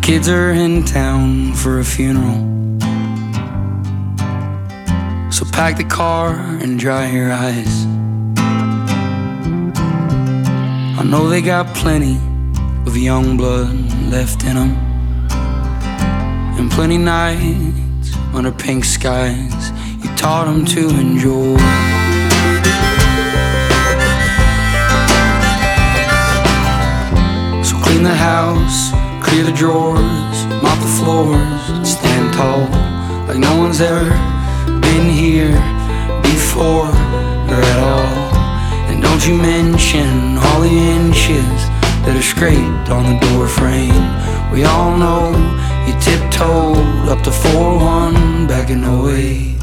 Kids are in town for a funeral, so pack the car and dry your eyes. I know they got plenty of young blood left in them, and plenty nights under pink skies you taught them to enjoy. So clean the house, clear the drawers, mop the floors, stand tall like no one's ever been here before or at all. And don't you mention all the inches that are scraped on the door frame. We all know you tiptoed up to 4-1 back in 08.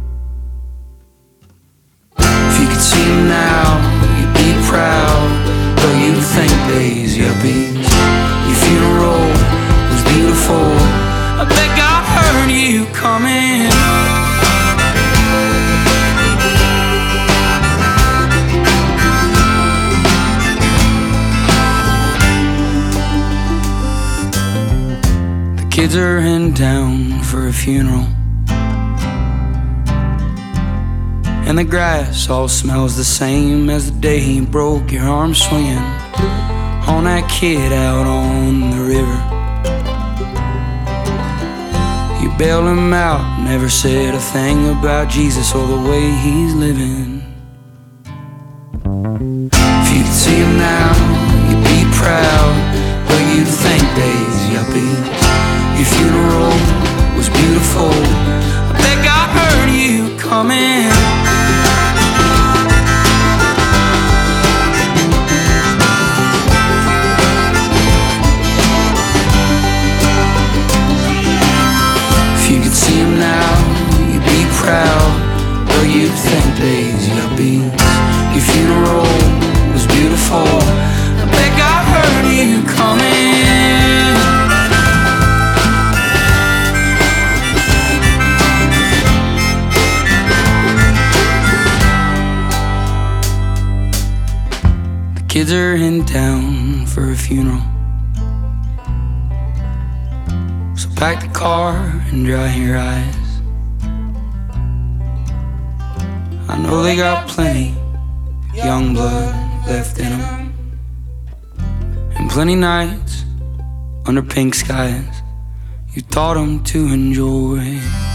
If you could see him now, you'd be proud, though you'd think they's yuppies. Your funeral was beautiful, I bet God heard you coming. The kids are in town for a funeral, and the grass all smells the same as the day you broke your arm swinging on that kid out on the river. You bailed him out, never said a thing about Jesus or the way he's living. If you could see him now, you'd be proud, but you'd think they's yuppies. Your funeral was beautiful, I bet God heard you coming. See him now, you'd be proud, though you'd think they's yuppies. Your funeral was beautiful, I bet God heard you coming. The kids are in town for a funeral, so pack the car and dry your eyes. I know they got plenty young blood left in them, and plenty nights under pink skies you taught them to enjoy.